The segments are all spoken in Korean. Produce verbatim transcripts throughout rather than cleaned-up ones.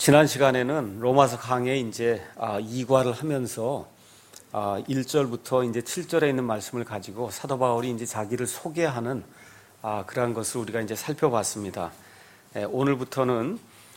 지난 시간에는 로마서 강의 이제 이 과를 하면서 일 절부터 이제 칠 절에 있는 말씀을 가지고 사도 바울이 이제 자기를 소개하는 그러한 것을 우리가 이제 살펴봤습니다. 오늘부터는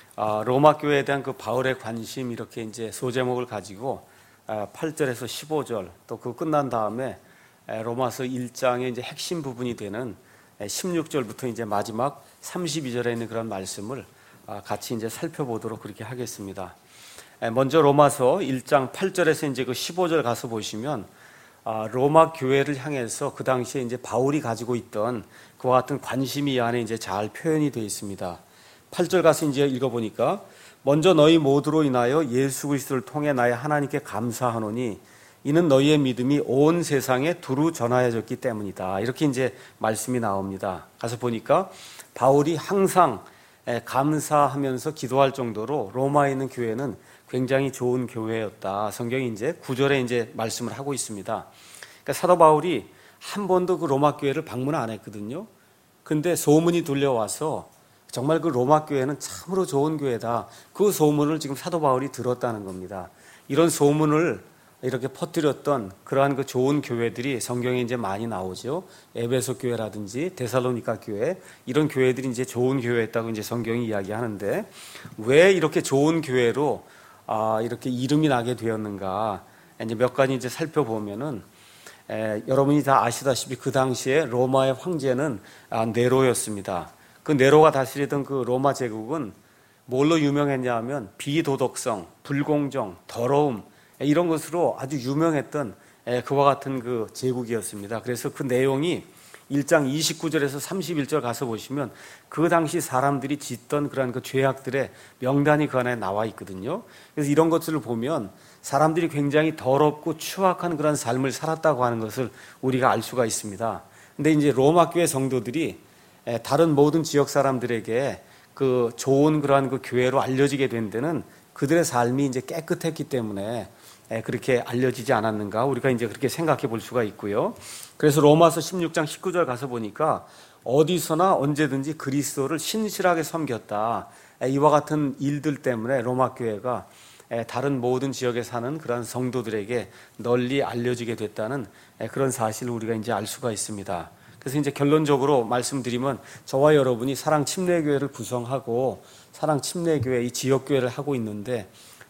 로마 교회에 대한 그 바울의 관심 이렇게 이제 소제목을 가지고 팔 절에서 십오 절 또 그 끝난 다음에 로마서 일 장의 이제 핵심 부분이 되는 십육 절부터 이제 마지막 삼십이 절에 있는 그런 말씀을 같이 이제 살펴보도록 그렇게 하겠습니다. 먼저 로마서 일 장 팔 절에서 이제 그 십오 절 가서 보시면 로마 교회를 향해서 그 당시에 이제 바울이 가지고 있던 그와 같은 관심이 이 안에 이제 잘 표현이 되어 있습니다. 팔 절 가서 이제 읽어보니까 먼저 너희 모두로 인하여 예수 그리스도를 통해 나의 하나님께 감사하노니 이는 너희의 믿음이 온 세상에 두루 전하여졌기 때문이다. 이렇게 이제 말씀이 나옵니다. 가서 보니까 바울이 항상 감사하면서 기도할 정도로 로마에 있는 교회는 굉장히 좋은 교회였다. 성경이 이제 구 절에 이제 말씀을 하고 있습니다. 그러니까 사도 바울이 한 번도 그 로마 교회를 방문 안 했거든요. 근데 소문이 들려와서 정말 그 로마 교회는 참으로 좋은 교회다. 그 소문을 지금 사도 바울이 들었다는 겁니다. 이런 소문을 이렇게 퍼뜨렸던 그러한 그 좋은 교회들이 성경에 이제 많이 나오죠. 에베소 교회라든지 데살로니가 교회, 이런 교회들이 이제 좋은 교회였다고 이제 성경이 이야기하는데 왜 이렇게 좋은 교회로 아, 이렇게 이름이 나게 되었는가? 이제 몇 가지 이제 살펴보면은 에, 여러분이 다 아시다시피 그 당시에 로마의 황제는 아, 네로였습니다. 그 네로가 다스리던 그 로마 제국은 뭘로 유명했냐 하면 비도덕성, 불공정, 더러움 이런 것으로 아주 유명했던 그와 같은 그 제국이었습니다. 그래서 그 내용이 일 장 이십구 절에서 삼십일 절 가서 보시면 그 당시 사람들이 짓던 그런 그 죄악들의 명단이 그 안에 나와 있거든요. 그래서 이런 것들을 보면 사람들이 굉장히 더럽고 추악한 그런 삶을 살았다고 하는 것을 우리가 알 수가 있습니다. 근데 이제 로마 교회 성도들이 다른 모든 지역 사람들에게 그 좋은 그러한 그 교회로 알려지게 된 데는 그들의 삶이 이제 깨끗했기 때문에 그렇게 알려지지 않았는가 우리가 이제 그렇게 생각해 볼 수가 있고요. 그래서 로마서 십육 장 십구 절 가서 보니까 어디서나 언제든지 그리스도를 신실하게 섬겼다. 이와 같은 일들 때문에 로마 교회가 다른 모든 지역에 사는 그런 성도들에게 널리 알려지게 됐다는 그런 사실을 우리가 이제 알 수가 있습니다. 그래서 이제 결론적으로 말씀드리면 저와 여러분이 사랑 침례교회를 구성하고 사랑 침례교회 이 지역교회를 하고 있는데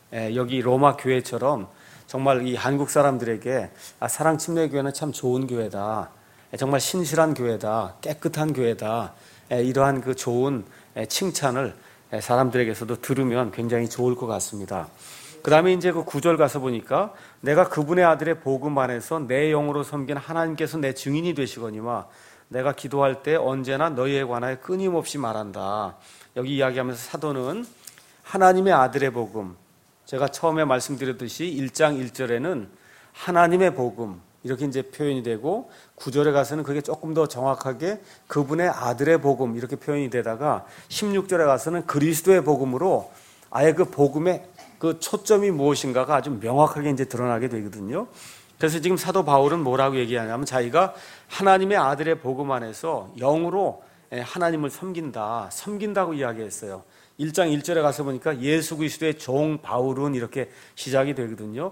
여기 로마 교회처럼 정말 이 한국 사람들에게 아, 사랑 침례교회는 참 좋은 교회다. 정말 신실한 교회다. 깨끗한 교회다. 이러한 그 좋은 칭찬을 사람들에게서도 들으면 굉장히 좋을 것 같습니다. 그 다음에 이제 그 구 절 가서 보니까 내가 그분의 아들의 복음 안에서 내 영으로 섬긴 하나님께서 내 증인이 되시거니와 내가 기도할 때 언제나 너희에 관하여 끊임없이 말한다. 여기 이야기하면서 사도는 하나님의 아들의 복음, 제가 처음에 말씀드렸듯이 일 장 일 절에는 하나님의 복음 이렇게 이제 표현이 되고 구 절에 가서는 그게 조금 더 정확하게 그분의 아들의 복음 이렇게 표현이 되다가 십육 절에 가서는 그리스도의 복음으로 아예 그 복음의 그 초점이 무엇인가가 아주 명확하게 이제 드러나게 되거든요. 그래서 지금 사도 바울은 뭐라고 얘기하냐면 자기가 하나님의 아들의 복음 안에서 영으로 하나님을 섬긴다, 섬긴다고 이야기했어요. 일 장 일 절에 가서 보니까 예수 그리스도의 종 바울은 이렇게 시작이 되거든요.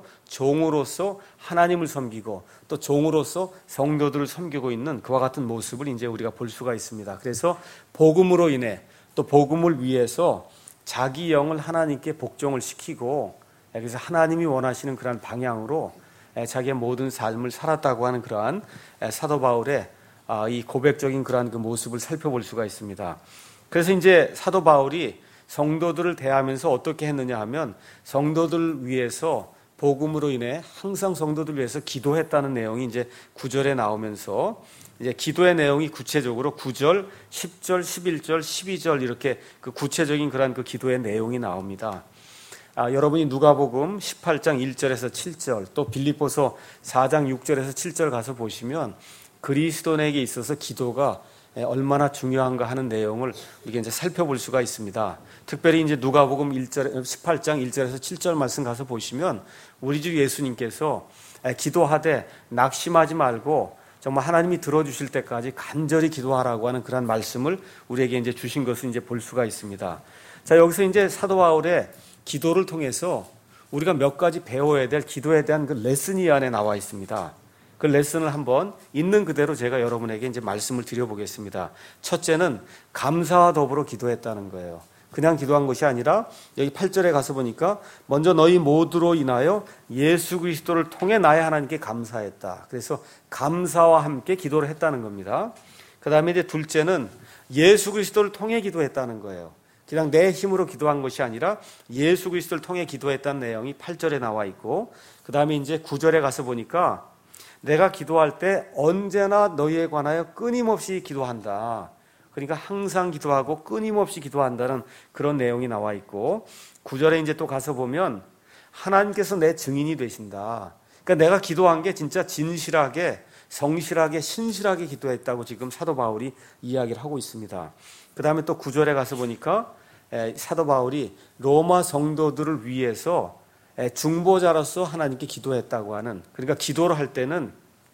종으로서 하나님을 섬기고 또 종으로서 성도들을 섬기고 있는 그와 같은 모습을 이제 우리가 볼 수가 있습니다. 그래서 복음으로 인해 또 복음을 위해서 자기 영을 하나님께 복종을 시키고 그래서 하나님이 원하시는 그런 방향으로 자기의 모든 삶을 살았다고 하는 그러한 사도 바울의 이 고백적인 그러한 그 모습을 살펴볼 수가 있습니다. 그래서 이제 사도 바울이 성도들을 대하면서 어떻게 했느냐 하면 성도들을 위해서 복음으로 인해 항상 성도들을 위해서 기도했다는 내용이 이제 구 절에 나오면서 이제 기도의 내용이 구체적으로 구 절, 십 절, 십일 절, 십이 절 이렇게 그 구체적인 그런 그 기도의 내용이 나옵니다. 아, 여러분이 누가복음 십팔 장 일 절에서 칠 절 또 빌립보서 사 장 육 절에서 칠 절 가서 보시면 그리스도인에게 있어서 기도가 얼마나 중요한가 하는 내용을 우리가 이제 살펴볼 수가 있습니다. 특별히 이제 누가복음 일 절, 십팔 장 일 절에서 칠 절 말씀 가서 보시면 우리 주 예수님께서 기도하되 낙심하지 말고 정말 하나님이 들어주실 때까지 간절히 기도하라고 하는 그런 말씀을 우리에게 이제 주신 것을 이제 볼 수가 있습니다. 자, 여기서 이제 사도 바울의 기도를 통해서 우리가 몇 가지 배워야 될 기도에 대한 그 레슨이 이 안에 나와 있습니다. 그 레슨을 한번 있는 그대로 제가 여러분에게 이제 말씀을 드려보겠습니다. 첫째는 감사와 더불어 기도했다는 거예요. 그냥 기도한 것이 아니라 여기 팔 절에 가서 보니까 먼저 너희 모두로 인하여 예수 그리스도를 통해 나의 하나님께 감사했다. 그래서 감사와 함께 기도를 했다는 겁니다. 그 다음에 이제 둘째는 예수 그리스도를 통해 기도했다는 거예요. 그냥 내 힘으로 기도한 것이 아니라 예수 그리스도를 통해 기도했다는 내용이 팔 절에 나와 있고, 그 다음에 이제 구 절에 가서 보니까 내가 기도할 때 언제나 너희에 관하여 끊임없이 기도한다. 그러니까 항상 기도하고 끊임없이 기도한다는 그런 내용이 나와 있고, 구 절에 이제 또 가서 보면 하나님께서 내 증인이 되신다. 그러니까 내가 기도한 게 진짜 진실하게, 성실하게, 신실하게 기도했다고 지금 사도 바울이 이야기를 하고 있습니다. 그 다음에 또 구 절에 가서 보니까 사도 바울이 로마 성도들을 위해서 중보자로서 하나님께 기도했다고 하는, 그러니까 기도를 할 때는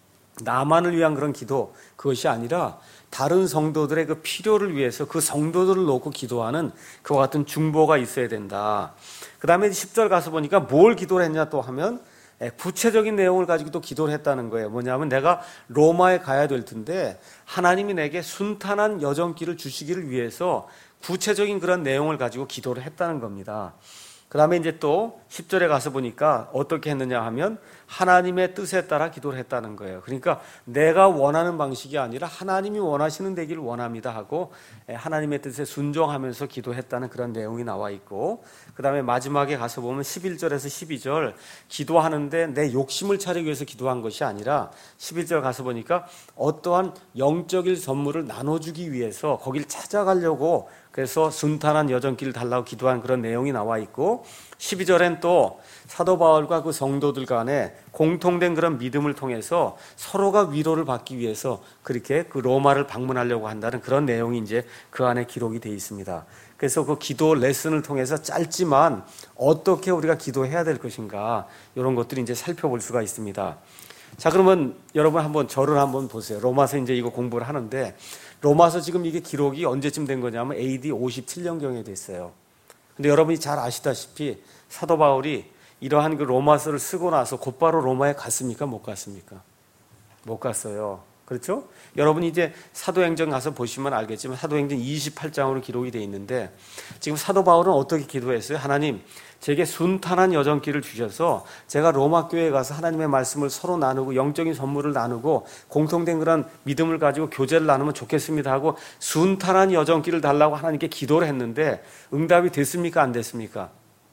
나만을 위한 그런 기도, 그것이 아니라 다른 성도들의 그 필요를 위해서 그 성도들을 놓고 기도하는 그와 같은 중보가 있어야 된다. 그 다음에 십 절 가서 보니까 뭘 기도를 했냐 또 하면 구체적인 내용을 가지고 또 기도를 했다는 거예요. 뭐냐면 내가 로마에 가야 될 텐데 하나님이 내게 순탄한 여정길을 주시기를 위해서 구체적인 그런 내용을 가지고 기도를 했다는 겁니다. 그 다음에 이제 또 십 절에 가서 보니까 어떻게 했느냐 하면 하나님의 뜻에 따라 기도를 했다는 거예요. 그러니까 내가 원하는 방식이 아니라 하나님이 원하시는 되기를 원합니다 하고 하나님의 뜻에 순종하면서 기도했다는 그런 내용이 나와 있고, 그 다음에 마지막에 가서 보면 십일 절에서 십이 절 기도하는데 내 욕심을 차리기 위해서 기도한 것이 아니라 십일 절 가서 보니까 어떠한 영적인 선물을 나눠주기 위해서 거길 찾아가려고, 그래서 순탄한 여정길을 달라고 기도한 그런 내용이 나와 있고, 십이 절엔 또 사도 바울과 그 성도들 간에 공통된 그런 믿음을 통해서 서로가 위로를 받기 위해서 그렇게 그 로마를 방문하려고 한다는 그런 내용이 이제 그 안에 기록이 되어 있습니다. 그래서 그 기도 레슨을 통해서 짧지만 어떻게 우리가 기도해야 될 것인가, 이런 것들이 이제 살펴볼 수가 있습니다. 자, 그러면 여러분 한번 저를 한번 보세요. 로마서 이제 이거 공부를 하는데, 로마서 지금 이게 기록이 언제쯤 된 거냐면 에이디 오십칠 년경에 됐어요. 근데 여러분이 잘 아시다시피 사도 바울이 이러한 그 로마서를 쓰고 나서 곧바로 로마에 갔습니까? 못 갔습니까? 못 갔어요. 그렇죠? 여러분이 이제 사도행전 가서 보시면 알겠지만 사도행전 이십팔 장으로 기록이 되어 있는데, 지금 사도 바울은 어떻게 기도했어요? 하나님, 제게 순탄한 여정길을 주셔서 제가 로마 교회에 가서 하나님의 말씀을 서로 나누고 영적인 선물을 나누고 공통된 그런 믿음을 가지고 교제를 나누면 좋겠습니다 하고 순탄한 여정길을 달라고 하나님께 기도를 했는데 응답이 됐습니까? 안 됐습니까?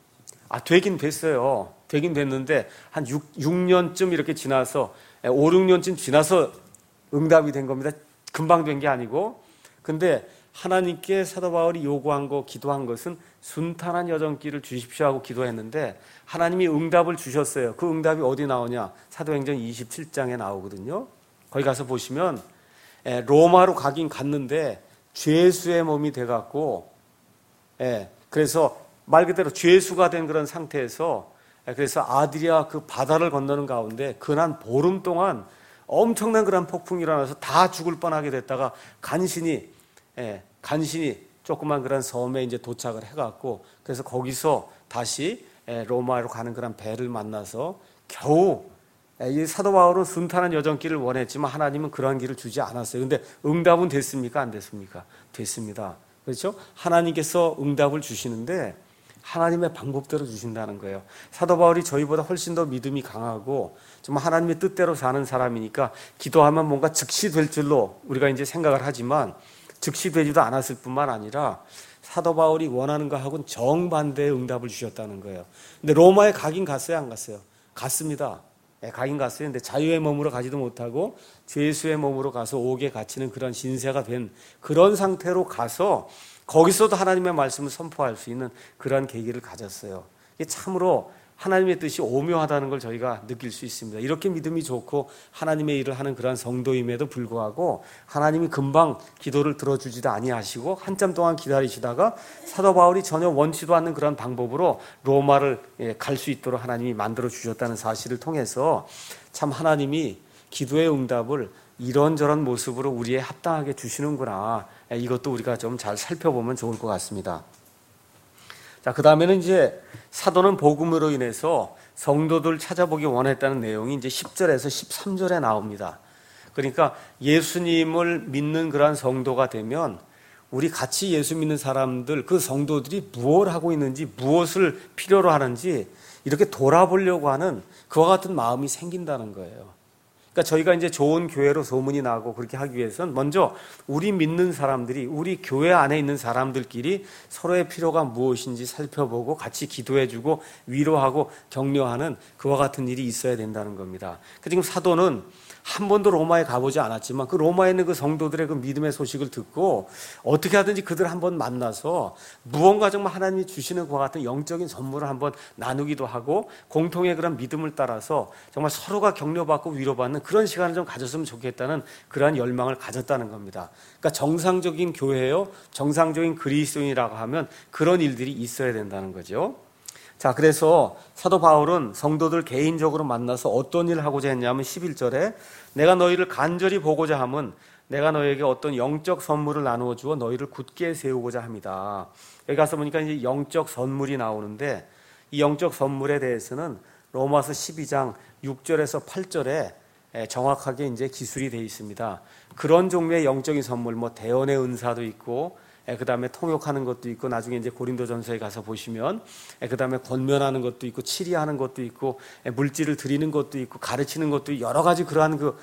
아, 되긴 됐어요. 되긴 됐는데 한 육, 육 년쯤 이렇게 지나서 오, 육 년쯤 지나서 응답이 된 겁니다. 금방 된 게 아니고. 근데 하나님께 사도 바울이 요구한 거, 기도한 것은 순탄한 여정길을 주십시오 하고 기도했는데 하나님이 응답을 주셨어요. 그 응답이 어디 나오냐? 사도행전 이십칠 장에 나오거든요. 거기 가서 보시면 로마로 가긴 갔는데 죄수의 몸이 돼갖고, 그래서 말 그대로 죄수가 된 그런 상태에서, 그래서 아드리아 그 바다를 건너는 가운데 그난 보름 동안 엄청난 그런 폭풍이 일어나서 다 죽을 뻔하게 됐다가 간신히, 예, 간신히 조그만 그런 섬에 이제 도착을 해갖고, 그래서 거기서 다시 예, 로마로 가는 그런 배를 만나서 겨우, 예, 이 사도 바울은 순탄한 여정길을 원했지만 하나님은 그러한 길을 주지 않았어요. 근데 응답은 됐습니까? 안 됐습니까? 됐습니다. 그렇죠? 하나님께서 응답을 주시는데 하나님의 방법대로 주신다는 거예요. 사도 바울이 저희보다 훨씬 더 믿음이 강하고 좀 하나님의 뜻대로 사는 사람이니까 기도하면 뭔가 즉시 될 줄로 우리가 이제 생각을 하지만 즉시 되지도 않았을 뿐만 아니라 사도 바울이 원하는 것하고는 정반대의 응답을 주셨다는 거예요. 근데 로마에 가긴 갔어요, 안 갔어요? 갔습니다. 예, 가긴 갔어요. 근데 자유의 몸으로 가지도 못하고 죄수의 몸으로 가서 옥에 갇히는 그런 신세가 된 그런 상태로 가서 거기서도 하나님의 말씀을 선포할 수 있는 그런 계기를 가졌어요. 이게 참으로 하나님의 뜻이 오묘하다는 걸 저희가 느낄 수 있습니다. 이렇게 믿음이 좋고 하나님의 일을 하는 그런 성도임에도 불구하고 하나님이 금방 기도를 들어주지도 아니하시고 한참 동안 기다리시다가 사도 바울이 전혀 원치도 않는 그런 방법으로 로마를 갈 수 있도록 하나님이 만들어 주셨다는 사실을 통해서 참 하나님이 기도의 응답을 이런저런 모습으로 우리에 합당하게 주시는구나, 이것도 우리가 좀 잘 살펴보면 좋을 것 같습니다. 자, 그 다음에는 이제 사도는 복음으로 인해서 성도들 찾아보기 원했다는 내용이 이제 십 절에서 십삼 절에 나옵니다. 그러니까 예수님을 믿는 그러한 성도가 되면 우리 같이 예수 믿는 사람들, 그 성도들이 무엇을 하고 있는지, 무엇을 필요로 하는지 이렇게 돌아보려고 하는 그와 같은 마음이 생긴다는 거예요. 그러니까 저희가 이제 좋은 교회로 소문이 나고 그렇게 하기 위해서는 먼저 우리 믿는 사람들이, 우리 교회 안에 있는 사람들끼리 서로의 필요가 무엇인지 살펴보고 같이 기도해주고 위로하고 격려하는 그와 같은 일이 있어야 된다는 겁니다. 그러니까 지금 사도는 한 번도 로마에 가보지 않았지만 그 로마에 있는 그 성도들의 그 믿음의 소식을 듣고 어떻게 하든지 그들 한번 만나서 무언가 정말 하나님이 주시는 그와 같은 영적인 선물을 한번 나누기도 하고 공통의 그런 믿음을 따라서 정말 서로가 격려받고 위로받는 그런 시간을 좀 가졌으면 좋겠다는 그러한 열망을 가졌다는 겁니다. 그러니까 정상적인 교회요, 정상적인 그리스도인이라고 하면 그런 일들이 있어야 된다는 거죠. 자, 그래서 사도 바울은 성도들 개인적으로 만나서 어떤 일을 하고자 했냐면 십일 절에 내가 너희를 간절히 보고자 함은 내가 너희에게 어떤 영적 선물을 나누어 주어 너희를 굳게 세우고자 합니다. 여기 가서 보니까 이제 영적 선물이 나오는데 이 영적 선물에 대해서는 로마서 십이 장 육 절에서 팔 절에 정확하게 이제 기술이 되어 있습니다. 그런 종류의 영적인 선물, 뭐 대언의 은사도 있고 그 다음에 통역하는 것도 있고 나중에 이제 고린도전서에 가서 보시면 그 다음에 권면하는 것도 있고 치리하는 것도 있고 물질을 드리는 것도 있고 가르치는 것도 있고 여러 가지 그러한 그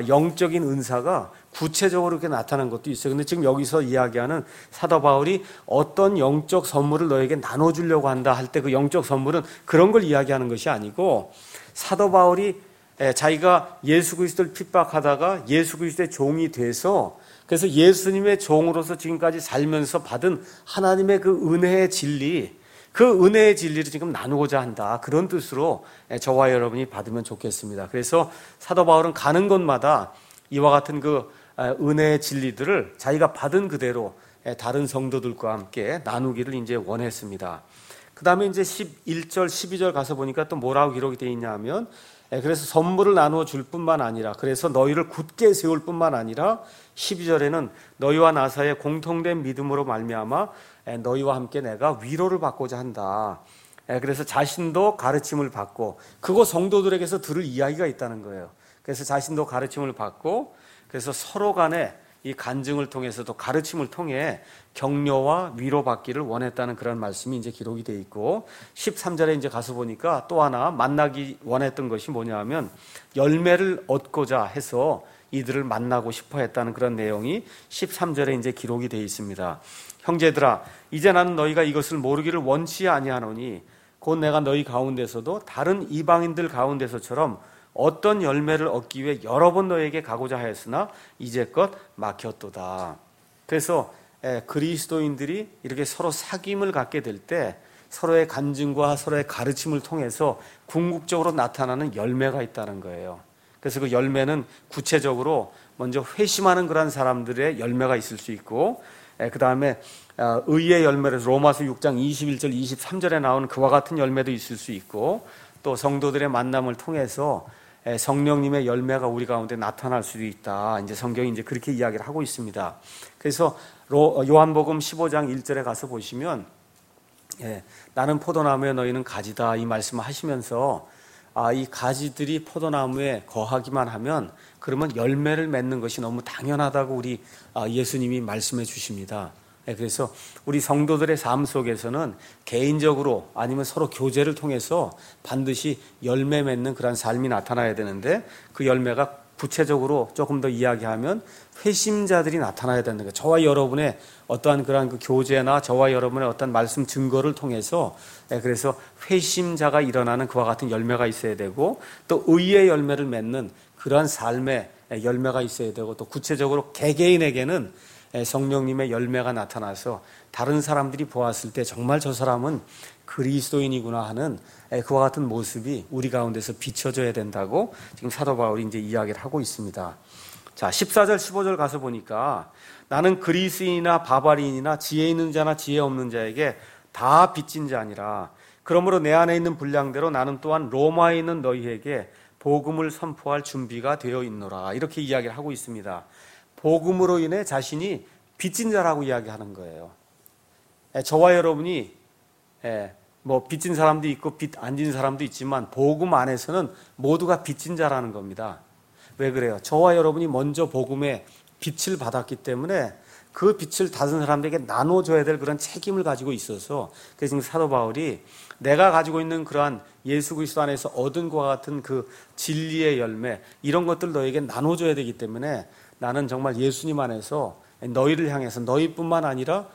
영적인 은사가 구체적으로 이렇게 나타난 것도 있어요. 근데 지금 여기서 이야기하는 사도 바울이 어떤 영적 선물을 너에게 나눠주려고 한다 할 때 그 영적 선물은 그런 걸 이야기하는 것이 아니고 사도 바울이 자기가 예수 그리스도를 핍박하다가 예수 그리스도의 종이 돼서 그래서 예수님의 종으로서 지금까지 살면서 받은 하나님의 그 은혜의 진리, 그 은혜의 진리를 지금 나누고자 한다. 그런 뜻으로 저와 여러분이 받으면 좋겠습니다. 그래서 사도 바울은 가는 곳마다 이와 같은 그 은혜의 진리들을 자기가 받은 그대로 다른 성도들과 함께 나누기를 이제 원했습니다. 그 다음에 이제 십일 절, 십이 절 가서 보니까 또 뭐라고 기록이 되어 있냐 하면 그래서 선물을 나누어 줄 뿐만 아니라 그래서 너희를 굳게 세울 뿐만 아니라 십이 절에는 너희와 나 사이에 공통된 믿음으로 말미암아 너희와 함께 내가 위로를 받고자 한다. 그래서 자신도 가르침을 받고 그거 성도들에게서 들을 이야기가 있다는 거예요. 그래서 자신도 가르침을 받고 그래서 서로 간에 이 간증을 통해서도 가르침을 통해 격려와 위로받기를 원했다는 그런 말씀이 이제 기록이 되어 있고 십삼 절에 이제 가서 보니까 또 하나 만나기 원했던 것이 뭐냐 하면 열매를 얻고자 해서 이들을 만나고 싶어 했다는 그런 내용이 십삼 절에 이제 기록이 되어 있습니다. 형제들아 이제 나는 너희가 이것을 모르기를 원치 아니하노니 곧 내가 너희 가운데서도 다른 이방인들 가운데서처럼 어떤 열매를 얻기 위해 여러 번 너에게 가고자 하였으나 이제껏 막혔도다. 그래서 그리스도인들이 이렇게 서로 사귐을 갖게 될 때 서로의 간증과 서로의 가르침을 통해서 궁극적으로 나타나는 열매가 있다는 거예요. 그래서 그 열매는 구체적으로 먼저 회심하는 그런 사람들의 열매가 있을 수 있고 그 다음에 의의 열매를 로마서 육 장 이십일 절 이십삼 절에 나오는 그와 같은 열매도 있을 수 있고 또 성도들의 만남을 통해서 성령님의 열매가 우리 가운데 나타날 수도 있다. 이제 성경이 이제 그렇게 이야기를 하고 있습니다. 그래서 요한복음 십오 장 일 절에 가서 보시면 예, 나는 포도나무에 너희는 가지다 이 말씀을 하시면서 아, 이 가지들이 포도나무에 거하기만 하면 그러면 열매를 맺는 것이 너무 당연하다고 우리 예수님이 말씀해 주십니다. 그래서 우리 성도들의 삶 속에서는 개인적으로 아니면 서로 교제를 통해서 반드시 열매 맺는 그런 삶이 나타나야 되는데 그 열매가 구체적으로 조금 더 이야기하면 회심자들이 나타나야 되는 거예요. 저와 여러분의 어떠한 그런 그 교제나 저와 여러분의 어떤 말씀 증거를 통해서 그래서 회심자가 일어나는 그와 같은 열매가 있어야 되고 또 의의 열매를 맺는 그러한 삶의 열매가 있어야 되고 또 구체적으로 개개인에게는 성령님의 열매가 나타나서 다른 사람들이 보았을 때 정말 저 사람은 그리스도인이구나 하는 그와 같은 모습이 우리 가운데서 비춰져야 된다고 지금 사도 바울이 이제 이야기를 하고 있습니다. 자, 십사 절 십오 절 가서 보니까 나는 그리스인이나 바바리인이나 지혜 있는 자나 지혜 없는 자에게 다 빚진 자니라. 그러므로 내 안에 있는 분량대로 나는 또한 로마에 있는 너희에게 복음을 선포할 준비가 되어 있노라. 이렇게 이야기를 하고 있습니다. 복음으로 인해 자신이 빚진 자라고 이야기하는 거예요. 저와 여러분이 예, 뭐 빚진 사람도 있고 빚 안 진 사람도 있지만 복음 안에서는 모두가 빚진 자라는 겁니다. 왜 그래요? 저와 여러분이 먼저 복음의 빛을 받았기 때문에 그 빛을 다른 사람들에게 나눠줘야 될 그런 책임을 가지고 있어서, 그래서 지금 사도 바울이 내가 가지고 있는 그러한 예수 그리스도 안에서 얻은 것과 같은 그 진리의 열매, 이런 것들 너에게 나눠줘야 되기 때문에 나는 정말 예수님 안에서 너희를 향해서, 너희뿐만 아니라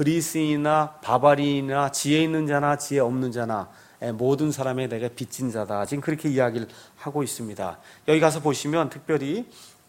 그리스인이나 바바리인이나 지혜 있는 자나 지혜 없는 자나 모든 사람에 내가 빚진 자다. 지금 그렇게 이야기를 하고 있습니다. 여기 가서 보시면 특별히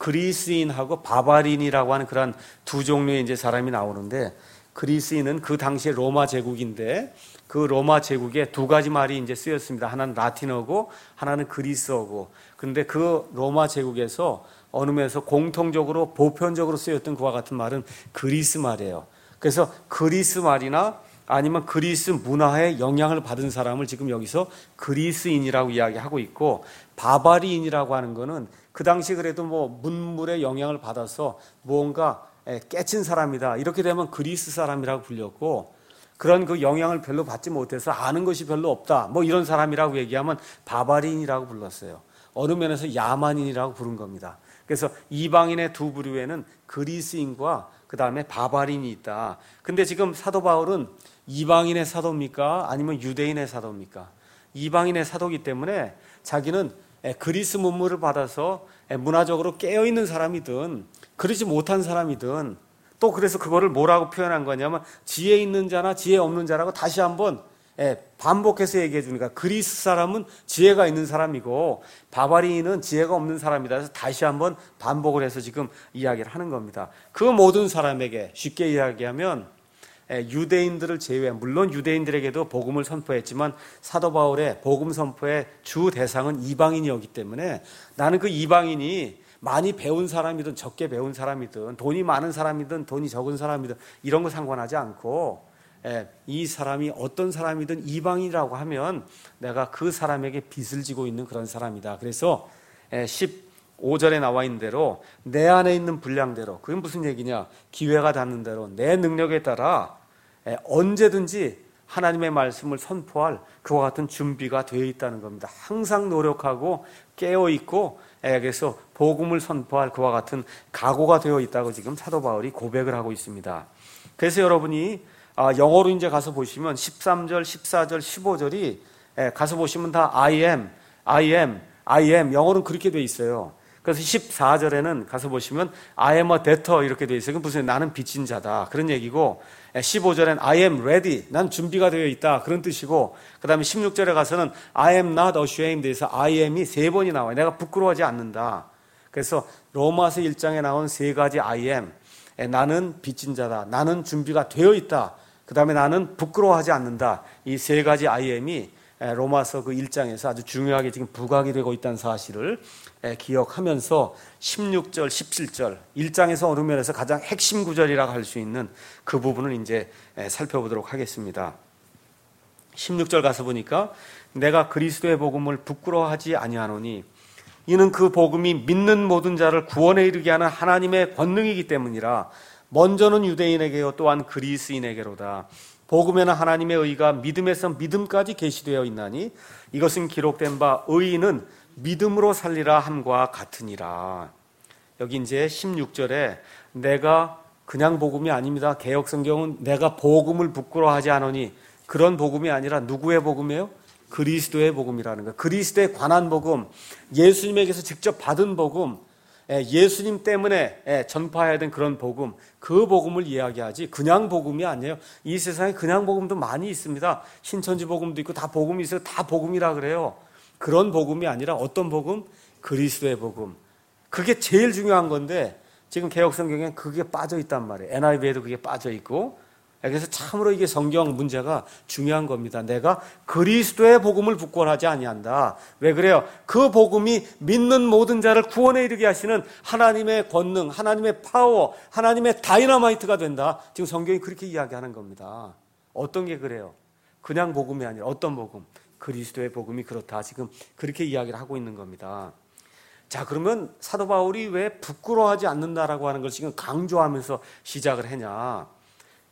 그리스인하고 바바리인이라고 하는 그런 두 종류의 이제 사람이 나오는데, 그리스인은 그 당시에 로마 제국인데 그 로마 제국에 두 가지 말이 이제 쓰였습니다. 하나는 라틴어고 하나는 그리스어고. 그런데 그 로마 제국에서 어느 면에서 공통적으로 보편적으로 쓰였던 그와 같은 말은 그리스 말이에요. 그래서 그리스 말이나 아니면 그리스 문화에 영향을 받은 사람을 지금 여기서 그리스인이라고 이야기하고 있고, 바바리인이라고 하는 거는 그 당시 그래도 뭐 문물의 영향을 받아서 무언가 깨친 사람이다, 이렇게 되면 그리스 사람이라고 불렸고, 그런 그 영향을 별로 받지 못해서 아는 것이 별로 없다, 뭐 이런 사람이라고 얘기하면 바바리인이라고 불렀어요. 어느 면에서 야만인이라고 부른 겁니다. 그래서 이방인의 두 부류에는 그리스인과 그 다음에 바바린이 있다. 근데 지금 사도 바울은 이방인의 사도입니까? 아니면 유대인의 사도입니까? 이방인의 사도이기 때문에 자기는 그리스 문물을 받아서 문화적으로 깨어있는 사람이든 그러지 못한 사람이든, 또 그래서 그거를 뭐라고 표현한 거냐면 지혜 있는 자나 지혜 없는 자라고 다시 한번 반복해서 얘기해 주니까, 그리스 사람은 지혜가 있는 사람이고 바바리인은 지혜가 없는 사람이다. 그래서 다시 한번 반복을 해서 지금 이야기를 하는 겁니다. 그 모든 사람에게, 쉽게 이야기하면 유대인들을 제외한, 물론 유대인들에게도 복음을 선포했지만 사도 바울의 복음 선포의 주 대상은 이방인이었기 때문에 나는 그 이방인이 많이 배운 사람이든 적게 배운 사람이든 돈이 많은 사람이든 돈이 적은 사람이든 이런 거 상관하지 않고, 이 사람이 어떤 사람이든 이방인이라고 하면 내가 그 사람에게 빚을 지고 있는 그런 사람이다. 그래서 십오 절에 나와 있는 대로 내 안에 있는 분량대로, 그게 무슨 얘기냐, 기회가 닿는 대로 내 능력에 따라 언제든지 하나님의 말씀을 선포할 그와 같은 준비가 되어 있다는 겁니다. 항상 노력하고 깨어있고, 그래서 복음을 선포할 그와 같은 각오가 되어 있다고 지금 사도 바울이 고백을 하고 있습니다. 그래서 여러분이 영어로 이제 가서 보시면 십삼 절, 십사 절, 십오 절이 가서 보시면 다 I am, I am, I am, 영어로는 그렇게 되어 있어요. 그래서 십사 절에는 가서 보시면 I am a debtor 이렇게 되어 있어요. 무슨 나는 빚진 자다, 그런 얘기고, 십오 절엔 I am ready, 난 준비가 되어 있다, 그런 뜻이고, 그 다음에 십육 절에 가서는 I am not ashamed 에서 I am이 세 번이 나와요. 내가 부끄러워하지 않는다. 그래서 로마서 일 장에 나온 세 가지 I am, 나는 빚진 자다, 나는 준비가 되어 있다, 그 다음에 나는 부끄러워하지 않는다, 이 세 가지 I am이 로마서 그 일 장에서 아주 중요하게 지금 부각이 되고 있다는 사실을 기억하면서 십육 절, 십칠 절, 일 장에서 어느 면에서 가장 핵심 구절이라고 할 수 있는 그 부분을 이제 살펴보도록 하겠습니다. 십육 절 가서 보니까 내가 그리스도의 복음을 부끄러워하지 아니하노니 이는 그 복음이 믿는 모든 자를 구원에 이르게 하는 하나님의 권능이기 때문이라. 먼저는 유대인에게요 또한 그리스인에게로다. 복음에는 하나님의 의가 믿음에서 믿음까지 계시되어 있나니 이것은 기록된 바 의인은 믿음으로 살리라 함과 같으니라. 여기 이제 십육 절에 내가 그냥 복음이 아닙니다. 개역성경은 내가 복음을 부끄러워하지 않으니, 그런 복음이 아니라 누구의 복음이에요? 그리스도의 복음이라는 거예요. 그리스도에 관한 복음, 예수님에게서 직접 받은 복음, 예수님 때문에 전파해야 된 그런 복음, 그 복음을 이야기하지 그냥 복음이 아니에요. 이 세상에 그냥 복음도 많이 있습니다. 신천지 복음도 있고 다 복음이 있어요. 다 복음이라 그래요. 그런 복음이 아니라 어떤 복음? 그리스도의 복음. 그게 제일 중요한 건데 지금 개역성경에 그게 빠져 있단 말이에요. 엔 아이 브이에도 그게 빠져 있고. 그래서 참으로 이게 성경 문제가 중요한 겁니다. 내가 그리스도의 복음을 부끄러워하지 아니한다. 왜 그래요? 그 복음이 믿는 모든 자를 구원에 이르게 하시는 하나님의 권능, 하나님의 파워, 하나님의 다이너마이트가 된다. 지금 성경이 그렇게 이야기하는 겁니다. 어떤 게 그래요? 그냥 복음이 아니라 어떤 복음? 그리스도의 복음이 그렇다. 지금 그렇게 이야기를 하고 있는 겁니다. 자, 그러면 사도 바울이 왜 부끄러워하지 않는다라고 하는 걸 지금 강조하면서 시작을 했냐?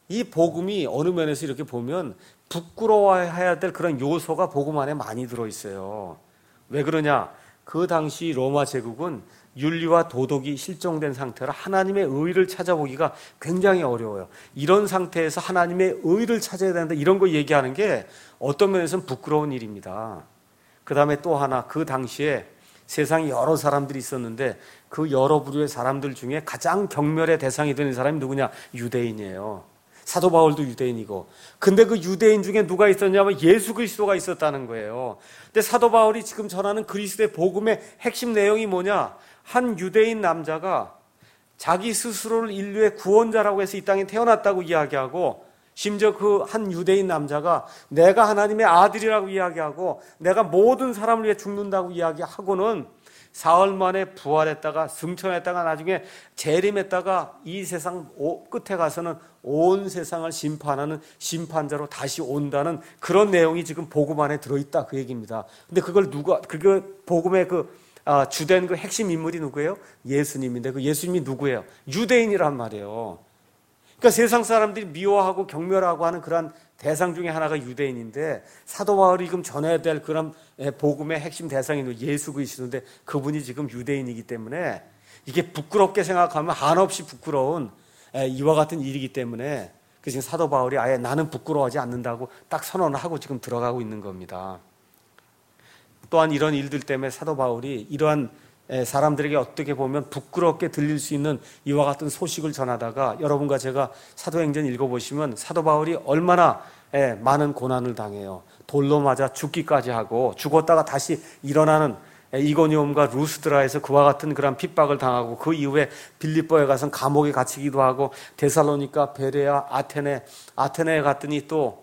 이 복음이 어느 면에서 이렇게 보면 부끄러워해야 될 그런 요소가 복음 안에 많이 들어있어요. 왜 그러냐? 그 당시 로마 제국은 윤리와 도덕이 실종된 상태라 하나님의 의를 찾아보기가 굉장히 어려워요. 이런 상태에서 하나님의 의를 찾아야 된다, 이런 거 얘기하는 게 어떤 면에서는 부끄러운 일입니다. 그 다음에 또 하나, 그 당시에 세상에 여러 사람들이 있었는데 그 여러 부류의 사람들 중에 가장 경멸의 대상이 되는 사람이 누구냐? 유대인이에요. 사도 바울도 유대인이고. 근데 그 유대인 중에 누가 있었냐면 예수 그리스도가 있었다는 거예요. 근데 사도 바울이 지금 전하는 그리스도의 복음의 핵심 내용이 뭐냐? 한 유대인 남자가 자기 스스로를 인류의 구원자라고 해서 이 땅에 태어났다고 이야기하고, 심지어 그 한 유대인 남자가 내가 하나님의 아들이라고 이야기하고 내가 모든 사람을 위해 죽는다고 이야기하고는 사흘 만에 부활했다가 승천했다가 나중에 재림했다가 이 세상 끝에 가서는 온 세상을 심판하는 심판자로 다시 온다는 그런 내용이 지금 복음 안에 들어있다, 그 얘기입니다. 근데 그걸 누가, 그게 복음의 그 아, 주된 그 핵심 인물이 누구예요? 예수님인데 그 예수님이 누구예요? 유대인이란 말이에요. 그러니까 세상 사람들이 미워하고 경멸하고 하는 그런 대상 중에 하나가 유대인인데, 사도 바울이 지금 전해야 될 그런 복음의 핵심 대상이 예수 그리스도인데 그분이 지금 유대인이기 때문에 이게 부끄럽게 생각하면 한없이 부끄러운 이와 같은 일이기 때문에 그 지금 사도 바울이 아예 나는 부끄러워하지 않는다고 딱 선언을 하고 지금 들어가고 있는 겁니다. 또한 이런 일들 때문에 사도 바울이 이러한 사람들에게 어떻게 보면 부끄럽게 들릴 수 있는 이와 같은 소식을 전하다가, 여러분과 제가 사도행전 읽어보시면 사도 바울이 얼마나 많은 고난을 당해요. 돌로 맞아 죽기까지 하고, 죽었다가 다시 일어나는 이고니움과 루스드라에서 그와 같은 그런 핍박을 당하고, 그 이후에 빌립보에 가서 감옥에 갇히기도 하고, 데살로니가, 베레아, 아테네, 아테네에 갔더니 또